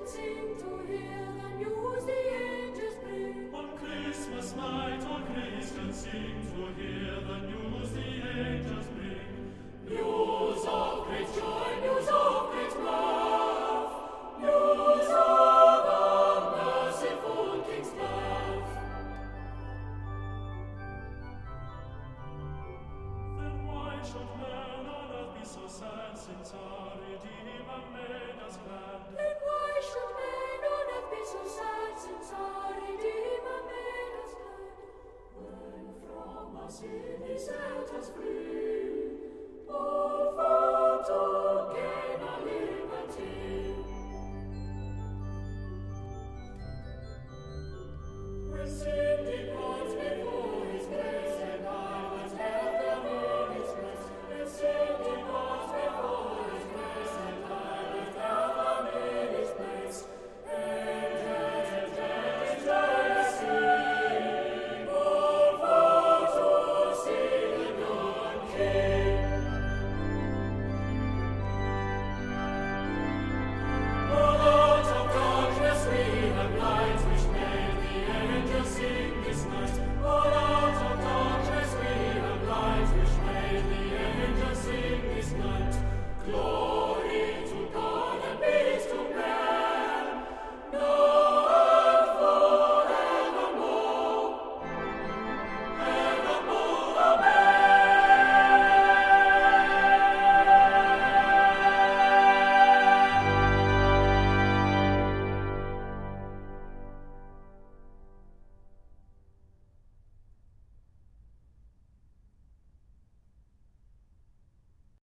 sing to hear the news the angels bring. On Christmas night all Christians sing to hear the news the angels bring. News of great joy, news of great mirth, news of a merciful King's birth. Then why should men on earth be so sad, since our Redeemer made us glad? Then why should men on earth be so sad, since our Redeemer made us glad? When from our sin he set us free,